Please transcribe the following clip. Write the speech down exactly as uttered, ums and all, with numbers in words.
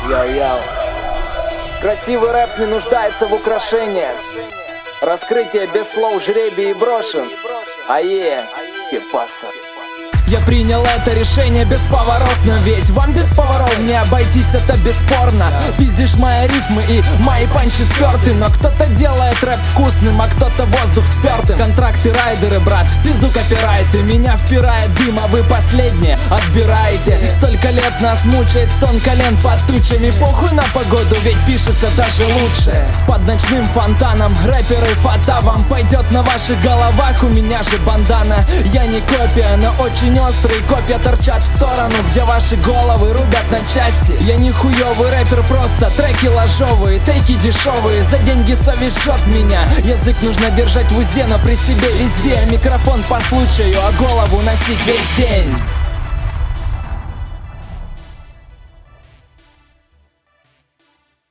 Йоу-йоу. Красивый рэп не нуждается в украшениях. Раскрытие без слов, жребий и брошен. Ае, кепаса. Я принял это решение бесповоротно, ведь вам без поворот не обойтись, это бесспорно. Пиздишь мои рифмы и мои панчи сперты, но кто-то делает рэп вкусным, а кто-то воздух спертым. Контракты райдеры, брат, в пизду копирайты. Меня впирает дым, а вы последние отбираете. Столько лет нас мучает стон колен под тучами. Похуй на погоду, ведь пишется даже лучше. Под ночным фонтаном рэперы фата вам пойдет на ваших головах. У меня же бандана, я не копия, но очень острые копья торчат в сторону, где ваши головы рубят на части. Я не хуёвый рэпер, просто треки ложовые, тейки дешевые, за деньги совесть жжет меня. Язык нужно держать в узде, но при себе везде. Микрофон по случаю, а голову носить весь день.